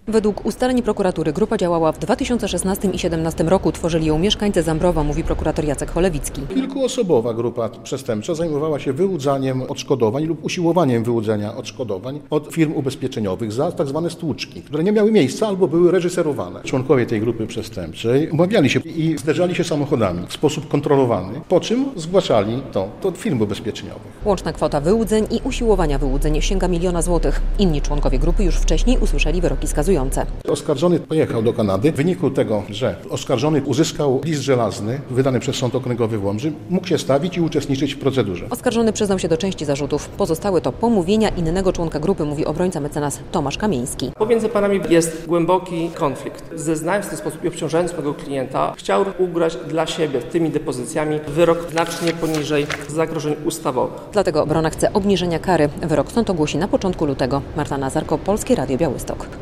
Według ustaleń prokuratury grupa działała w 2016 i 2017 roku. Tworzyli ją mieszkańcy Zambrowa, mówi prokurator Jacek Cholewicki. Kilkuosobowa grupa przestępcza zajmowała się wyłudzaniem odszkodowań lub usiłowaniem wyłudzenia odszkodowań od firm ubezpieczeniowych za tzw. stłuczki, które nie miały miejsca albo były reżyserowane. Członkowie tej grupy przestępczej umawiali się i zderzali się samochodami w sposób kontrolowany, po czym zgłaszali to do firm ubezpieczeniowych. Łączna kwota wyłudzeń i usiłowania wyłudzeń sięga 1 000 000 złotych. Inni członkowie grupy już wcześniej usłyszeli wyroki skazujące. Oskarżony pojechał do Kanady. W wyniku tego, że oskarżony uzyskał list żelazny wydany przez Sąd Okręgowy w Łomży, mógł się stawić i uczestniczyć w procedurze. Oskarżony przyznał się do części zarzutów. Pozostałe to pomówienia innego członka grupy, mówi obrońca mecenas Tomasz Kamieński. Pomiędzy panami jest głęboki konflikt. Zeznając w ten sposób i obciążając mojego klienta, chciał ugrać dla siebie tymi depozycjami wyrok znacznie poniżej zagrożeń ustawowych. Dlatego obrona chce obniżenia kary. Wyrok sąd ogłosi na początku lutego. Marta Nazarko, Polskie Radio Białystok.